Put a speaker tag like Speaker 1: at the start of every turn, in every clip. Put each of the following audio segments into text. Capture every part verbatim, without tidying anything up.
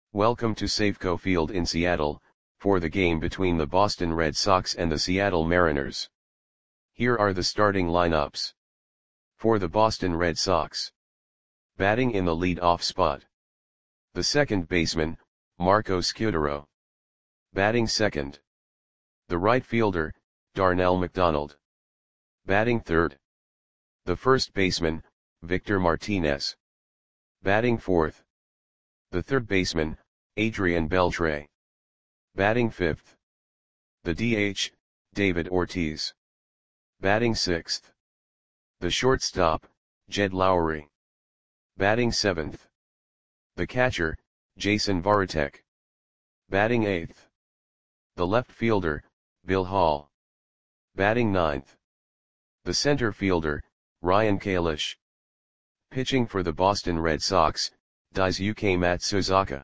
Speaker 1: Welcome to Safeco Field in Seattle, for the game between the Boston Red Sox and the Seattle Mariners. Here are the starting lineups. For the Boston Red Sox. Batting in the lead-off spot. The second baseman, Marco Scutaro. Batting second. The right fielder, Darnell McDonald. Batting third. The first baseman, Victor Martinez. Batting fourth. The third baseman, Adrian Beltre. Batting fifth. The D H, David Ortiz. Batting sixth. The shortstop, Jed Lowrie. Batting seventh. The catcher, Jason Varitek. Batting eighth. The left fielder, Bill Hall. Batting ninth. The center fielder, Ryan Kalish. Pitching for the Boston Red Sox, Daisuke Matsuzaka.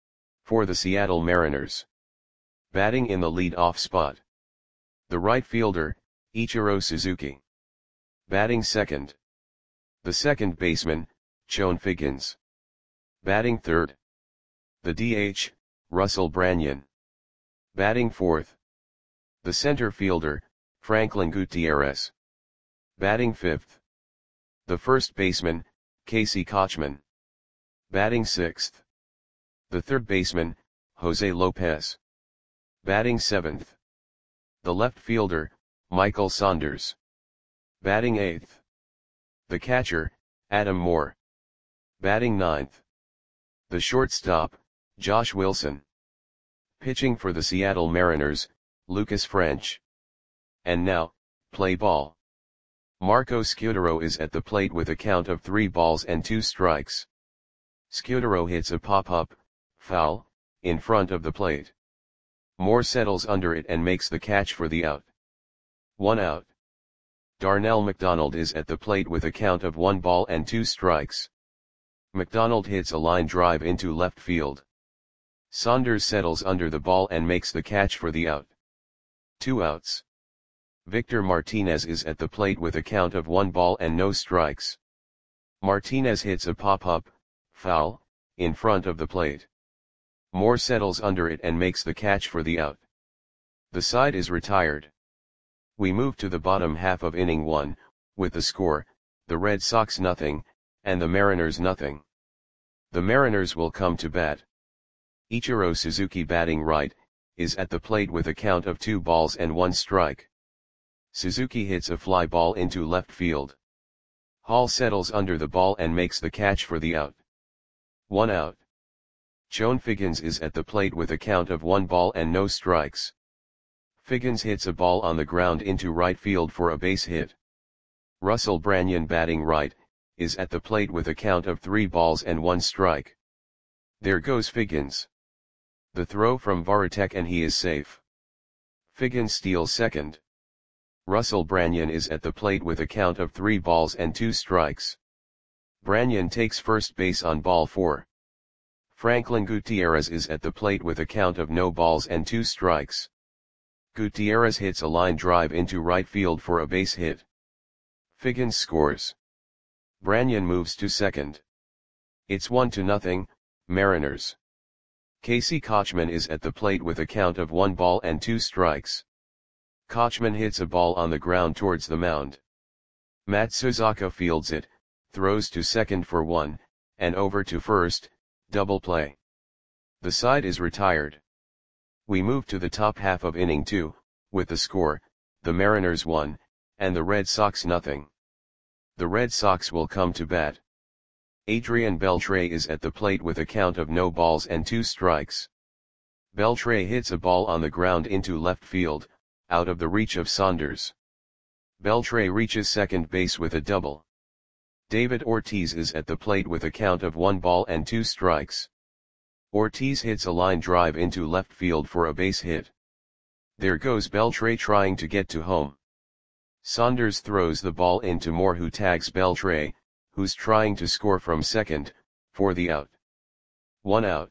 Speaker 1: For the Seattle Mariners. Batting in the lead-off spot. The right fielder, Ichiro Suzuki. Batting second. The second baseman, Chone Figgins. Batting third. The D H, Russell Branyan. Batting fourth. The center fielder, Franklin Gutierrez. Batting fifth. The first baseman, Casey Kotchman. Batting sixth. The third baseman, Jose Lopez. Batting seventh. The left fielder, Michael Saunders. Batting eighth. The catcher, Adam Moore. Batting ninth. The shortstop, Josh Wilson. Pitching for the Seattle Mariners, Lucas French. And now, play ball. Marco Scutaro is at the plate with a count of three balls and two strikes. Scutaro hits a pop-up, foul, in front of the plate. Moore settles under it and makes the catch for the out. One out. Darnell McDonald is at the plate with a count of one ball and two strikes. McDonald hits a line drive into left field. Saunders settles under the ball and makes the catch for the out. Two outs. Victor Martinez is at the plate with a count of one ball and no strikes. Martinez hits a pop-up, foul, in front of the plate. Moore settles under it and makes the catch for the out. The side is retired. We move to the bottom half of inning one, with the score, the Red Sox nothing, and the Mariners nothing. The Mariners will come to bat. Ichiro Suzuki batting right, is at the plate with a count of two balls and one strike. Suzuki hits a fly ball into left field. Hall settles under the ball and makes the catch for the out. One out. Chone Figgins is at the plate with a count of one ball and no strikes. Figgins hits a ball on the ground into right field for a base hit. Russell Branyan batting right, is at the plate with a count of three balls and one strike. There goes Figgins. The throw from Varitek and he is safe. Figgins steals second. Russell Branyan is at the plate with a count of three balls and two strikes. Branyan takes first base on ball four. Franklin Gutierrez is at the plate with a count of no balls and two strikes. Gutierrez hits a line drive into right field for a base hit. Figgins scores. Branyan moves to second. It's one to nothing, Mariners. Casey Kotchman is at the plate with a count of one ball and two strikes. Kotchman hits a ball on the ground towards the mound. Matsuzaka fields it, throws to second for one, and over to first, double play. The side is retired. We move to the top half of inning two, with the score, the Mariners one, and the Red Sox nothing. The Red Sox will come to bat. Adrian Beltre is at the plate with a count of no balls and two strikes. Beltre hits a ball on the ground into left field, out of the reach of Saunders. Beltre reaches second base with a double. David Ortiz is at the plate with a count of one ball and two strikes. Ortiz hits a line drive into left field for a base hit. There goes Beltre trying to get to home. Saunders throws the ball into Moore, who tags Beltre, who's trying to score from second, for the out. One out.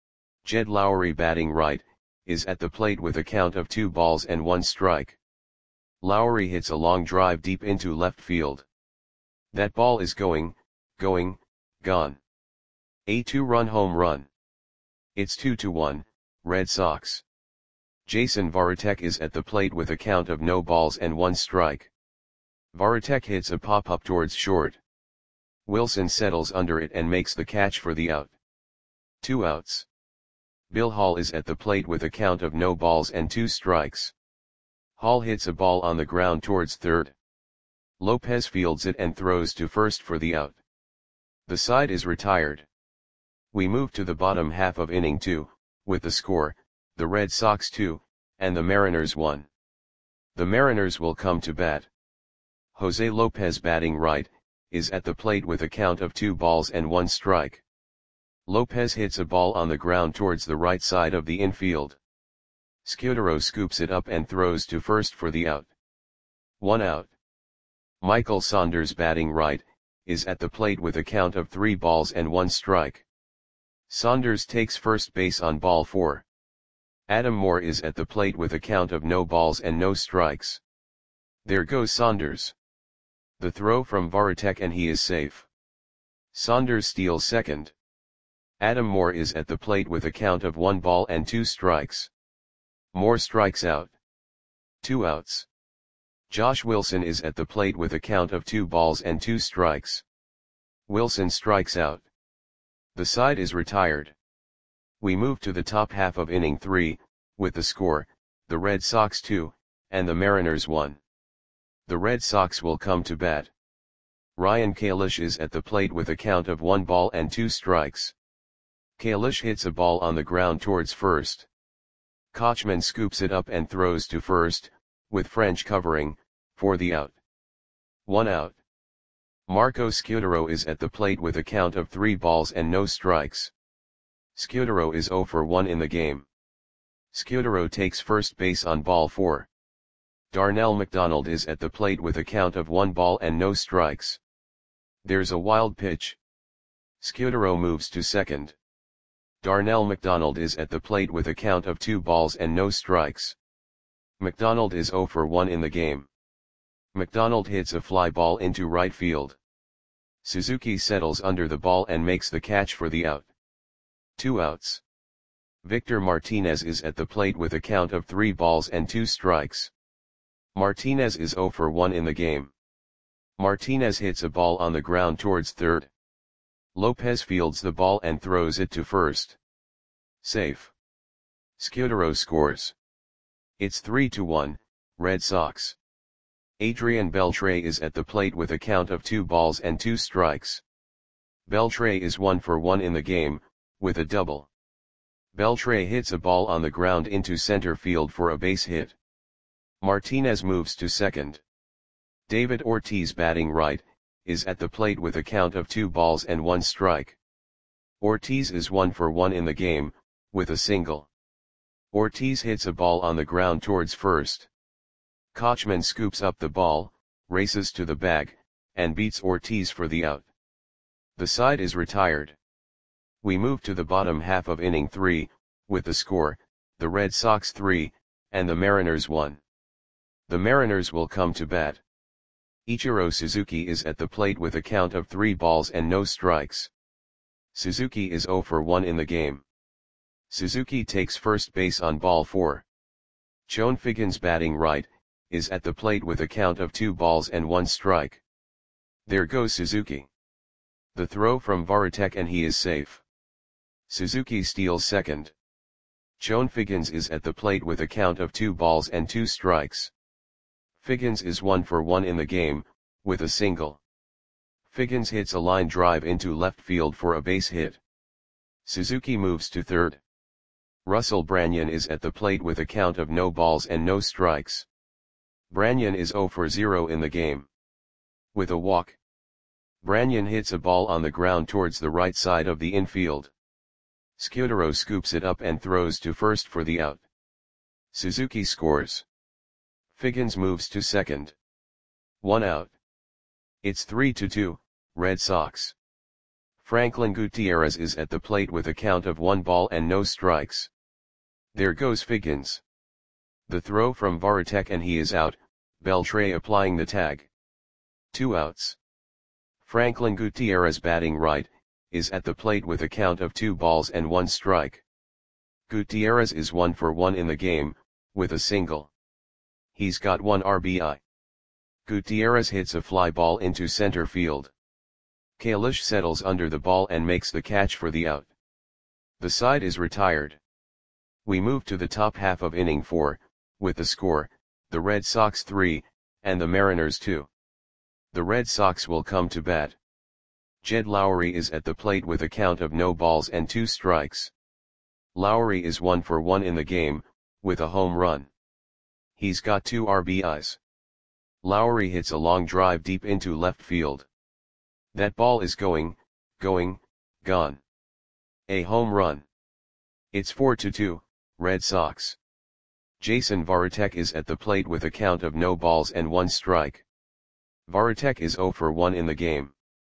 Speaker 1: Jed Lowrie batting right, is at the plate with a count of two balls and one strike. Lowrie hits a long drive deep into left field. That ball is going, going, gone. A two-run home run. It's two to one, Red Sox. Jason Varitek is at the plate with a count of no balls and one strike. Varitek hits a pop-up towards short. Wilson settles under it and makes the catch for the out. Two outs. Bill Hall is at the plate with a count of no balls and two strikes. Hall hits a ball on the ground towards third. Lopez fields it and throws to first for the out. The side is retired. We move to the bottom half of inning two, with the score, the Red Sox two, and the Mariners one. The Mariners will come to bat. Jose Lopez, batting right, is at the plate with a count of two balls and one strike. Lopez hits a ball on the ground towards the right side of the infield. Scudero scoops it up and throws to first for the out. One out. Michael Saunders, batting right, is at the plate with a count of three balls and one strike. Saunders takes first base on ball four. Adam Moore is at the plate with a count of no balls and no strikes. There goes Saunders. The throw from Varitek and he is safe. Saunders steals second. Adam Moore is at the plate with a count of one ball and two strikes. Moore strikes out. Two outs. Josh Wilson is at the plate with a count of two balls and two strikes. Wilson strikes out. The side is retired. We move to the top half of inning three, with the score, the Red Sox two, and the Mariners one. The Red Sox will come to bat. Ryan Kalish is at the plate with a count of one ball and two strikes. Kalish hits a ball on the ground towards first. Kochman scoops it up and throws to first, with French covering, for the out. One out. Marco Scudero is at the plate with a count of three balls and no strikes. Scudero is zero for one in the game. Scudero takes first base on ball four. Darnell McDonald is at the plate with a count of one ball and no strikes. There's a wild pitch. Scudero moves to second. Darnell McDonald is at the plate with a count of two balls and no strikes. McDonald is zero for one in the game. McDonald hits a fly ball into right field. Suzuki settles under the ball and makes the catch for the out. Two outs. Victor Martinez is at the plate with a count of three balls and two strikes. Martinez is zero for one in the game. Martinez hits a ball on the ground towards third. Lopez fields the ball and throws it to first. Safe. Scudero scores. It's three to one, Red Sox. Adrian Beltre is at the plate with a count of two balls and two strikes. Beltre is one for one in the game, with a double. Beltre hits a ball on the ground into center field for a base hit. Martinez moves to second. David Ortiz, batting right, is at the plate with a count of two balls and one strike. Ortiz is one for one in the game, with a single. Ortiz hits a ball on the ground towards first. Kochman scoops up the ball, races to the bag, and beats Ortiz for the out. The side is retired. We move to the bottom half of inning three, with the score, the Red Sox three, and the Mariners one. The Mariners will come to bat. Ichiro Suzuki is at the plate with a count of three balls and no strikes. Suzuki is zero for one in the game. Suzuki takes first base on ball four. Chone Figgins, batting right, is at the plate with a count of two balls and one strike. There goes Suzuki. The throw from Varitek and he is safe. Suzuki steals second. Chone Figgins is at the plate with a count of two balls and two strikes. Figgins is one for one in the game, with a single. Figgins hits a line drive into left field for a base hit. Suzuki moves to third. Russell Branyan is at the plate with a count of no balls and no strikes. Branyan is zero for zero in the game. With a walk. Branyan hits a ball on the ground towards the right side of the infield. Scudero scoops it up and throws to first for the out. Suzuki scores. Figgins moves to second. One out. It's three to two, Red Sox. Franklin Gutierrez is at the plate with a count of one ball and no strikes. There goes Figgins. The throw from Varitek and he is out, Beltre applying the tag. Two outs. Franklin Gutierrez, batting right, is at the plate with a count of two balls and one strike. Gutierrez is one for one in the game, with a single. He's got one R B I. Gutierrez hits a fly ball into center field. Kalish settles under the ball and makes the catch for the out. The side is retired. We move to the top half of inning four, with the score, the Red Sox three, and the Mariners two. The Red Sox will come to bat. Jed Lowrie is at the plate with a count of no balls and two strikes. Lowrie is one for one in the game, with a home run. He's got two R B Is. Lowrie hits a long drive deep into left field. That ball is going, going, gone. A home run. It's four to two, Red Sox. Jason Varitek is at the plate with a count of no balls and one strike. Varitek is zero for one in the game.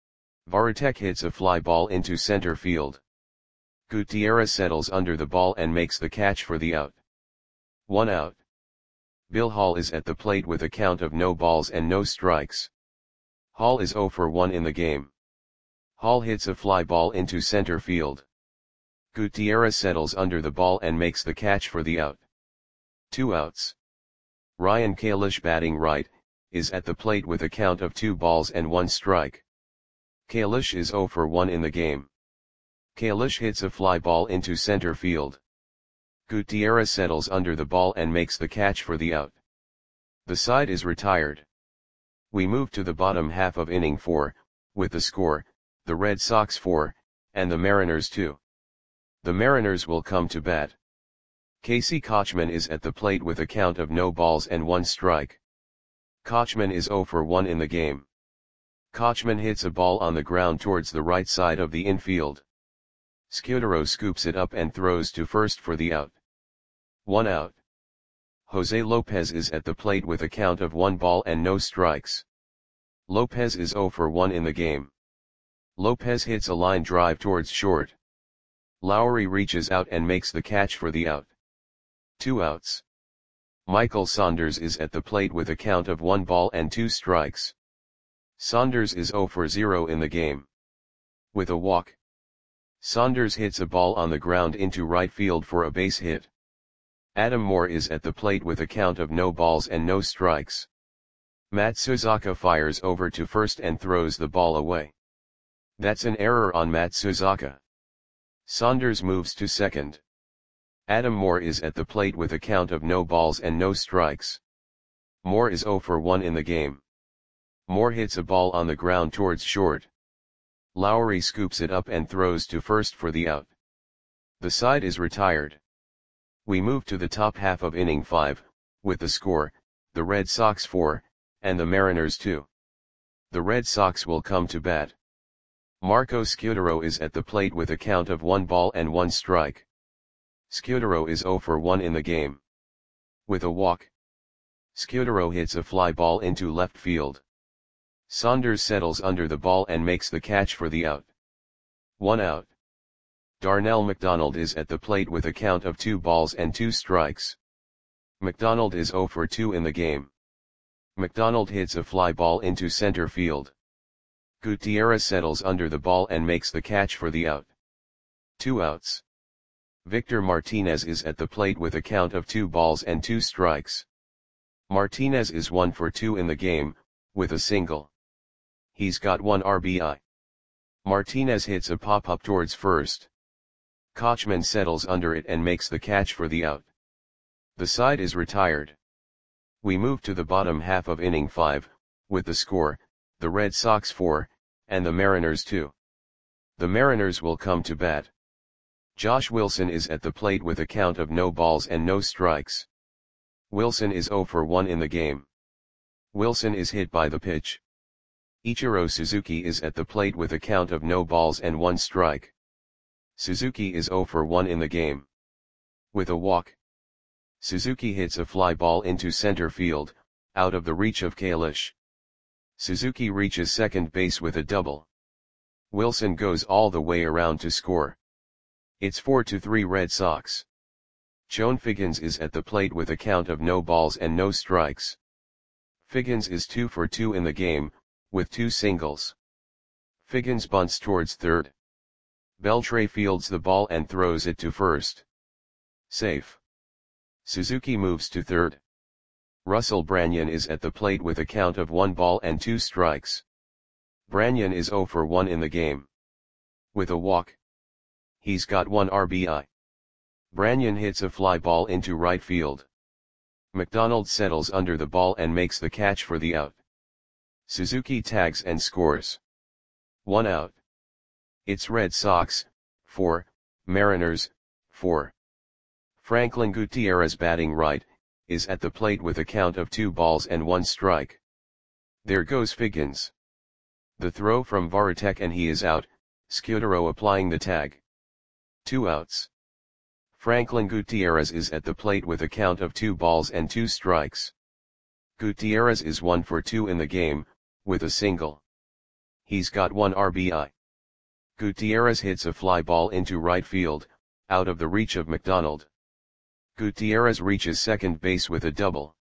Speaker 1: Varitek hits a fly ball into center field. Gutierrez settles under the ball and makes the catch for the out. One out. Bill Hall is at the plate with a count of no balls and no strikes. Hall is zero for one in the game. Hall hits a fly ball into center field. Gutierrez settles under the ball and makes the catch for the out. Two outs. Ryan Kalish, batting right, is at the plate with a count of two balls and one strike. Kalish is zero for one in the game. Kalish hits a fly ball into center field. Gutierrez settles under the ball and makes the catch for the out. The side is retired. We move to the bottom half of inning four, with the score, the Red Sox four, and the Mariners two. The Mariners will come to bat. Casey Kotchman is at the plate with a count of no balls and one strike. Kotchman is zero for one in the game. Kotchman hits a ball on the ground towards the right side of the infield. Scudero scoops it up and throws to first for the out. One out. Jose Lopez is at the plate with a count of one ball and no strikes. Lopez is zero for one in the game. Lopez hits a line drive towards short. Lowrie reaches out and makes the catch for the out. Two outs. Michael Saunders is at the plate with a count of one ball and two strikes. Saunders is zero for zero in the game. With a walk. Saunders hits a ball on the ground into right field for a base hit. Adam Moore is at the plate with a count of no balls and no strikes. Matt Suzaka fires over to first and throws the ball away. That's an error on Matt Suzaka. Saunders moves to second. Adam Moore is at the plate with a count of no balls and no strikes. Moore is zero for one in the game. Moore hits a ball on the ground towards short. Lowrie scoops it up and throws to first for the out. The side is retired. We move to the top half of inning five, with the score, the Red Sox four, and the Mariners two. The Red Sox will come to bat. Marco Scudero is at the plate with a count of one ball and one strike. Scudero is zero for one in the game. With a walk. Scudero hits a fly ball into left field. Saunders settles under the ball and makes the catch for the out. One out. Darnell McDonald is at the plate with a count of two balls and two strikes. McDonald is zero for two in the game. McDonald hits a fly ball into center field. Gutierrez settles under the ball and makes the catch for the out. Two outs. Victor Martinez is at the plate with a count of two balls and two strikes. Martinez is one for two in the game, with a single. He's got one R B I. Martinez hits a pop-up towards first. Kotchman settles under it and makes the catch for the out. The side is retired. We move to the bottom half of inning five, with the score, the Red Sox four, and the Mariners two. The Mariners will come to bat. Josh Wilson is at the plate with a count of no balls and no strikes. Wilson is zero for one in the game. Wilson is hit by the pitch. Ichiro Suzuki is at the plate with a count of no balls and one strike. Suzuki is zero for one in the game. With a walk. Suzuki hits a fly ball into center field, out of the reach of Kalish. Suzuki reaches second base with a double. Wilson goes all the way around to score. It's four to three Red Sox. Chone Figgins is at the plate with a count of no balls and no strikes. Figgins is two for two in the game, with two singles. Figgins bunts towards third. Beltre fields the ball and throws it to first. Safe. Suzuki moves to third. Russell Branyan is at the plate with a count of one ball and two strikes. Branyan is zero for one in the game. With a walk. He's got one R B I. Branyan hits a fly ball into right field. McDonald settles under the ball and makes the catch for the out. Suzuki tags and scores. One out. It's Red Sox, four, Mariners, four. Franklin Gutierrez, batting right, is at the plate with a count of two balls and one strike. There goes Figgins. The throw from Varitek and he is out, Scudero applying the tag. Two outs. Franklin Gutierrez is at the plate with a count of two balls and two strikes. Gutierrez is one for two in the game, with a single. He's got one R B I. Gutierrez hits a fly ball into right field, out of the reach of McDonald. Gutierrez reaches second base with a double.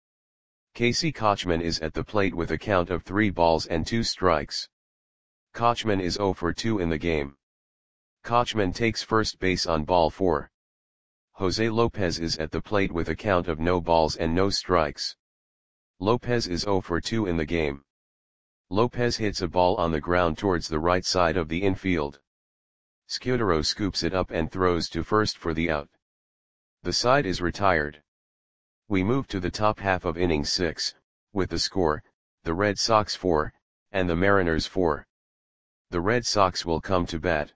Speaker 1: Casey Kochman is at the plate with a count of three balls and two strikes. Kochman is zero for two in the game. Kochman takes first base on ball four. Jose Lopez is at the plate with a count of no balls and no strikes. Lopez is zero for two in the game. Lopez hits a ball on the ground towards the right side of the infield. Scudero scoops it up and throws to first for the out. The side is retired. We move to the top half of inning six, with the score, the Red Sox four, and the Mariners four. The Red Sox will come to bat.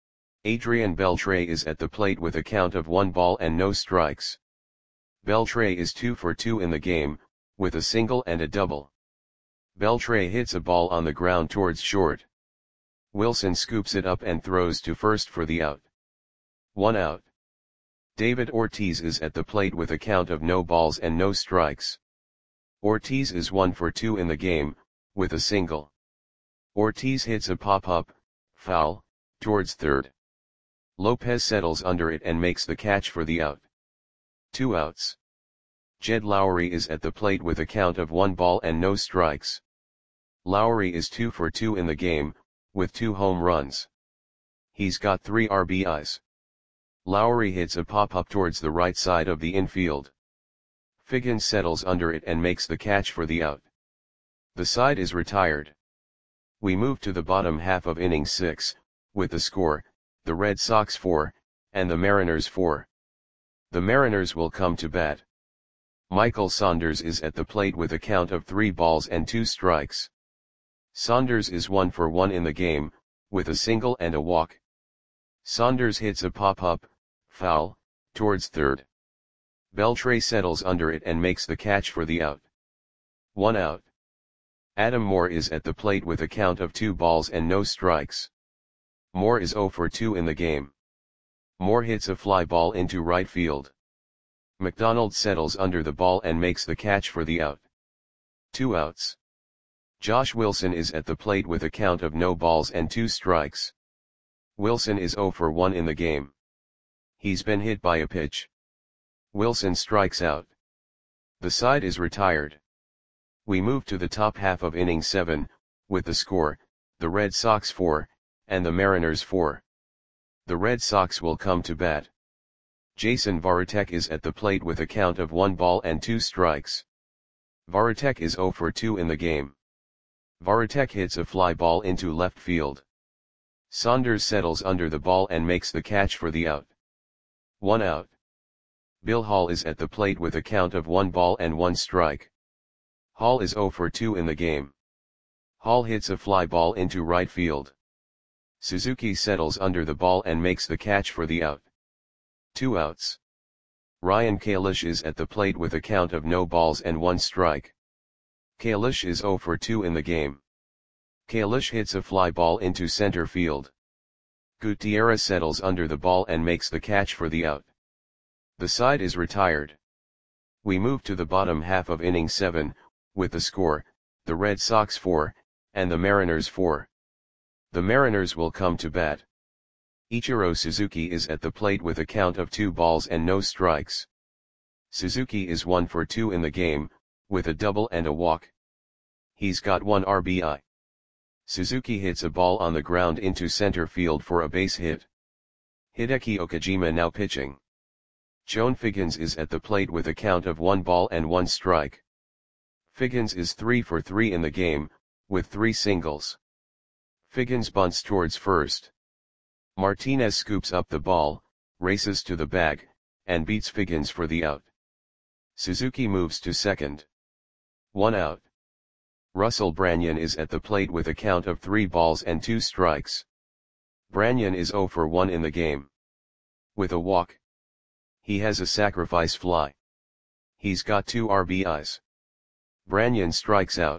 Speaker 1: Adrian Beltre is at the plate with a count of one ball and no strikes. Beltre is two for two in the game, with a single and a double. Beltre hits a ball on the ground towards short. Wilson scoops it up and throws to first for the out. One out. David Ortiz is at the plate with a count of no balls and no strikes. Ortiz is one for two in the game, with a single. Ortiz hits a pop-up, foul, towards third. Lopez settles under it and makes the catch for the out. Two outs. Jed Lowry is at the plate with a count of one ball and no strikes. Lowry is two for two in the game, with two home runs. He's got three R B Is. Lowry hits a pop-up towards the right side of the infield. Figgins settles under it and makes the catch for the out. The side is retired. We move to the bottom half of inning six, with the score, the Red Sox four, and the Mariners four. The Mariners will come to bat. Michael Saunders is at the plate with a count of three balls and two strikes. Saunders is one for one in the game, with a single and a walk. Saunders hits a pop-up, foul, towards third. Beltre settles under it and makes the catch for the out. One out. Adam Moore is at the plate with a count of two balls and no strikes. Moore is zero for two in the game. Moore hits a fly ball into right field. McDonald settles under the ball and makes the catch for the out. Two outs. Josh Wilson is at the plate with a count of no balls and two strikes. Wilson is zero for one in the game. He's been hit by a pitch. Wilson strikes out. The side is retired. We move to the top half of inning seven, with the score, the Red Sox four, and the Mariners four. The Red Sox will come to bat. Jason Varitek is at the plate with a count of one ball and two strikes. Varitek is zero for two in the game. Varitek hits a fly ball into left field. Saunders settles under the ball and makes the catch for the out. One out. Bill Hall is at the plate with a count of one ball and one strike. Hall is zero for two in the game. Hall hits a fly ball into right field. Suzuki settles under the ball and makes the catch for the out. Two outs. Ryan Kalish is at the plate with a count of no balls and one strike. Kalish is zero for two in the game. Kalish hits a fly ball into center field. Gutierrez settles under the ball and makes the catch for the out. The side is retired. We move to the bottom half of inning seven, with the score, the Red Sox four, and the Mariners four. The Mariners will come to bat. Ichiro Suzuki is at the plate with a count of two balls and no strikes. Suzuki is one for two in the game, with a double and a walk. He's got one R B I. Suzuki hits a ball on the ground into center field for a base hit. Hideki Okajima now pitching. Joan Figgins is at the plate with a count of one ball and one strike. Figgins is three for three in the game, with three singles. Figgins bunts towards first. Martinez scoops up the ball, races to the bag, and beats Figgins for the out. Suzuki moves to second. One out. Russell Branyan is at the plate with a count of three balls and two strikes. Branyan is zero for one in the game. With a walk. He has a sacrifice fly. He's got two R B Is. Branyan strikes out.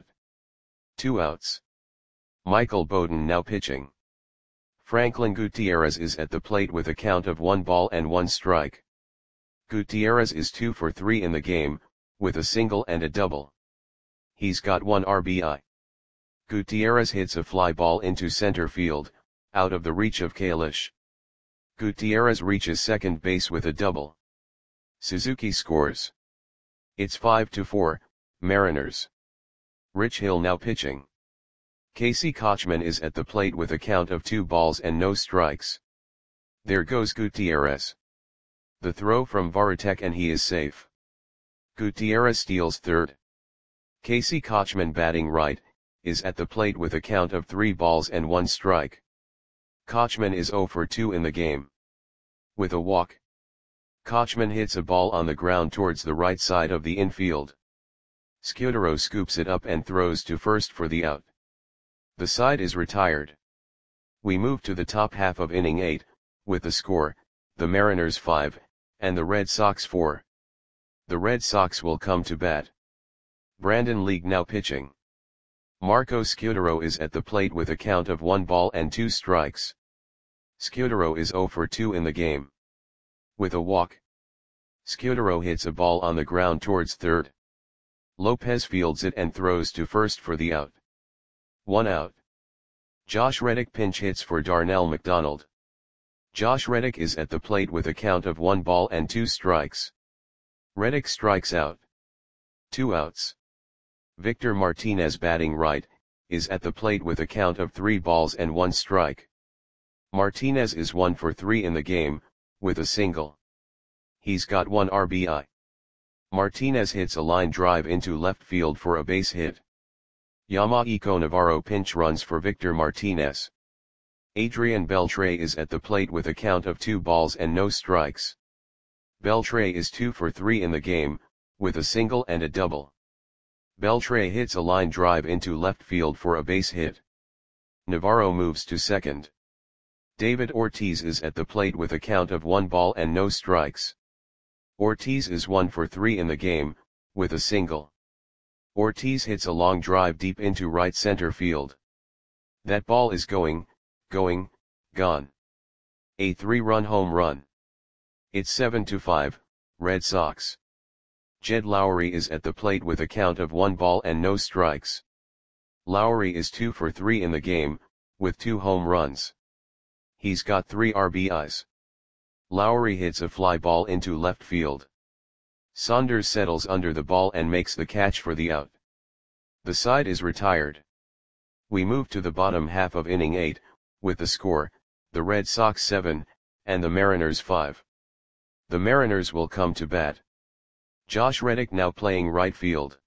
Speaker 1: Two outs. Michael Bowden now pitching. Franklin Gutierrez is at the plate with a count of one ball and one strike. Gutierrez is two for three in the game, with a single and a double. He's got one R B I. Gutierrez hits a fly ball into center field, out of the reach of Kalish. Gutierrez reaches second base with a double. Suzuki scores. It's five to four, Mariners. Rich Hill now pitching. Casey Kochman is at the plate with a count of two balls and no strikes. There goes Gutierrez. The throw from Varitek and he is safe. Gutierrez steals third. Casey Kochman batting right, is at the plate with a count of three balls and one strike. Kochman is zero for two in the game. With a walk. Kochman hits a ball on the ground towards the right side of the infield. Scudero scoops it up and throws to first for the out. The side is retired. We move to the top half of inning eight, with the score, the Mariners five, and the Red Sox four. The Red Sox will come to bat. Brandon League now pitching. Marco Scudero is at the plate with a count of one ball and two strikes. Scudero is zero for two in the game. With a walk. Scudero hits a ball on the ground towards third. Lopez fields it and throws to first for the out. One out. Josh Reddick pinch hits for Darnell McDonald. Josh Reddick is at the plate with a count of one ball and two strikes. Reddick strikes out. Two outs. Victor Martinez batting right, is at the plate with a count of three balls and one strike. Martinez is one for three in the game, with a single. He's got one R B I. Martinez hits a line drive into left field for a base hit. Yamaiko Navarro pinch runs for Victor Martinez. Adrian Beltre is at the plate with a count of two balls and no strikes. Beltre is two for three in the game, with a single and a double. Beltre hits a line drive into left field for a base hit. Navarro moves to second. David Ortiz is at the plate with a count of one ball and no strikes. Ortiz is one for three in the game, with a single. Ortiz hits a long drive deep into right center field. That ball is going, going, gone. A three-run home run. It's seven to five, Red Sox. Jed Lowry is at the plate with a count of one ball and no strikes. Lowry is two for three in the game, with two home runs. He's got three R B Is. Lowry hits a fly ball into left field. Saunders settles under the ball and makes the catch for the out. The side is retired. We move to the bottom half of inning eight, with the score, the Red Sox seven, and the Mariners five. The Mariners will come to bat. Josh Reddick now playing right field.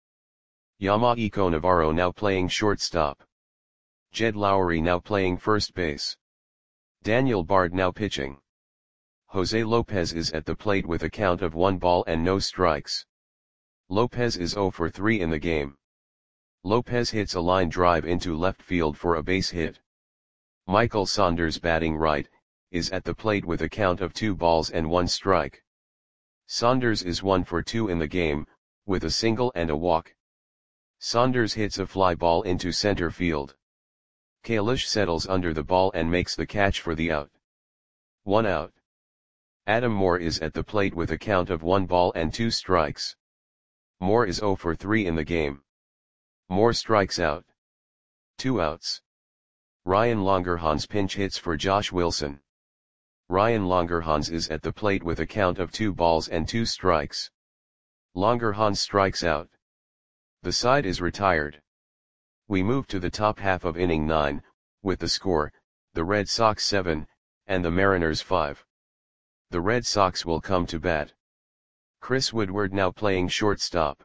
Speaker 1: Yamaiko Navarro now playing shortstop. Jed Lowry now playing first base. Daniel Bard now pitching. Jose Lopez is at the plate with a count of one ball and no strikes. Lopez is zero for three in the game. Lopez hits a line drive into left field for a base hit. Michael Saunders batting right, is at the plate with a count of two balls and one strike. Saunders is one for two in the game, with a single and a walk. Saunders hits a fly ball into center field. Kalish settles under the ball and makes the catch for the out. One out. Adam Moore is at the plate with a count of one ball and two strikes. Moore is zero for three in the game. Moore strikes out. Two outs. Ryan Longerhans pinch hits for Josh Wilson. Ryan Longerhans is at the plate with a count of two balls and two strikes. Longerhans strikes out. The side is retired. We move to the top half of inning nine, with the score, the Red Sox seven, and the Mariners five. The Red Sox will come to bat. Chris Woodward now playing shortstop.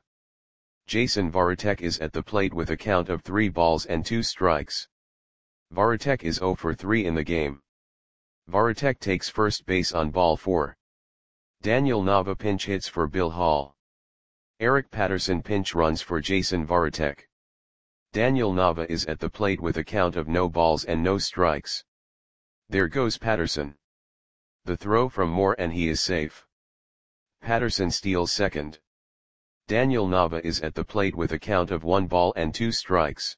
Speaker 1: Jason Varitek is at the plate with a count of three balls and two strikes. Varitek is zero for three in the game. Varitek takes first base on ball four. Daniel Nava pinch hits for Bill Hall. Eric Patterson pinch runs for Jason Varitek. Daniel Nava is at the plate with a count of no balls and no strikes. There goes Patterson. The throw from Moore and he is safe. Patterson steals second. Daniel Nava is at the plate with a count of one ball and two strikes.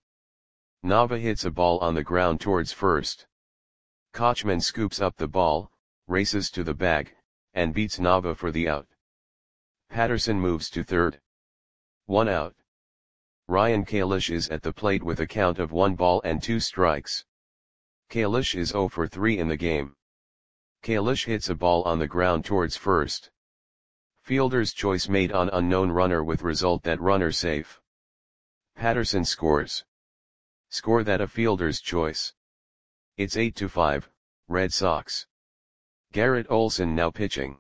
Speaker 1: Nava hits a ball on the ground towards first. Kochman scoops up the ball, races to the bag, and beats Nava for the out. Patterson moves to third. One out. Ryan Kalish is at the plate with a count of one ball and two strikes. Kalish is zero for three in the game. Kalish hits a ball on the ground towards first. Fielder's choice made on unknown runner with result that runner safe. Patterson scores. Score that a fielder's choice. It's eight to five, Red Sox. Garrett Olson now pitching.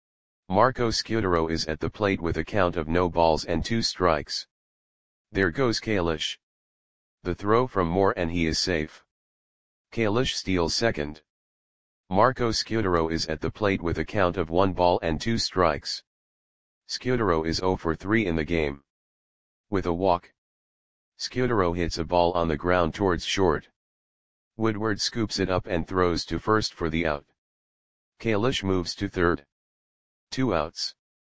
Speaker 1: Marco Scutaro is at the plate with a count of no balls and two strikes. There goes Kalish. The throw from Moore and he is safe. Kalish steals second. Marco Scutaro is at the plate with a count of one ball and two strikes. Scutaro is zero for three in the game. With a walk. Scutaro hits a ball on the ground towards short. Woodward scoops it up and throws to first for the out. Kalish moves to third. Two outs.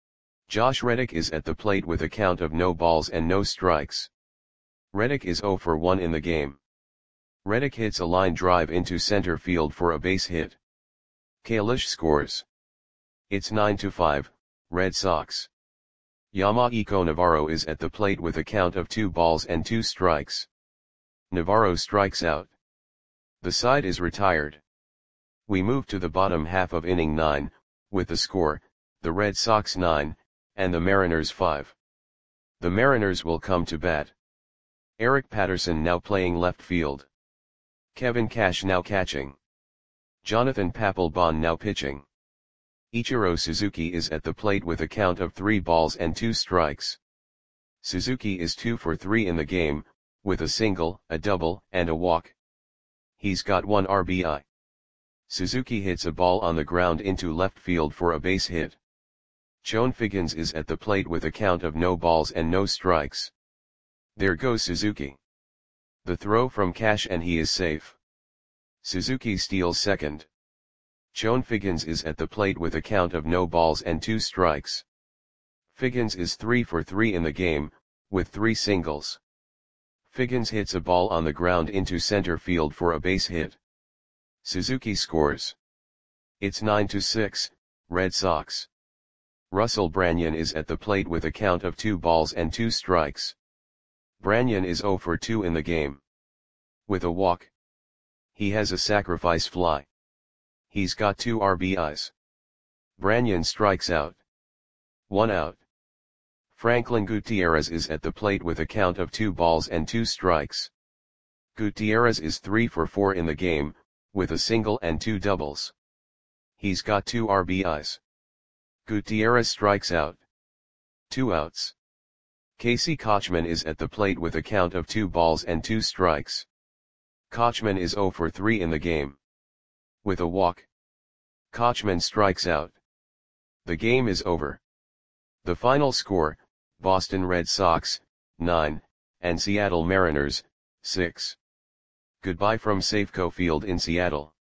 Speaker 1: Josh Reddick is at the plate with a count of no balls and no strikes. Reddick is zero for one in the game. Reddick hits a line drive into center field for a base hit. Kalish scores. It's nine to five, Red Sox. Yamahiko Navarro is at the plate with a count of two balls and two strikes. Navarro strikes out. The side is retired. We move to the bottom half of inning nine, with the score, the Red Sox nine, and the Mariners five. The Mariners will come to bat. Eric Patterson now playing left field. Kevin Cash now catching. Jonathan Papelbon now pitching. Ichiro Suzuki is at the plate with a count of three balls and two strikes. Suzuki is two for three in the game, with a single, a double, and a walk. He's got one R B I. Suzuki hits a ball on the ground into left field for a base hit. Chone Figgins is at the plate with a count of no balls and no strikes. There goes Suzuki. The throw from Cash and he is safe. Suzuki steals second. Chone Figgins is at the plate with a count of no balls and two strikes. Figgins is three for three in the game, with three singles. Figgins hits a ball on the ground into center field for a base hit. Suzuki scores. It's nine to six, Red Sox. Russell Branyan is at the plate with a count of two balls and two strikes. Branyan is zero for two in the game. With a walk. He has a sacrifice fly. He's got two R B Is. Branyan strikes out. One out. Franklin Gutierrez is at the plate with a count of two balls and two strikes. Gutierrez is three for four in the game, with a single and two doubles. He's got two R B Is. Gutierrez strikes out. Two outs. Casey Kochman is at the plate with a count of two balls and two strikes. Kochman is zero for three in the game. With a walk. Kochman strikes out. The game is over. The final score, Boston Red Sox, nine, and Seattle Mariners, six. Goodbye from Safeco Field in Seattle.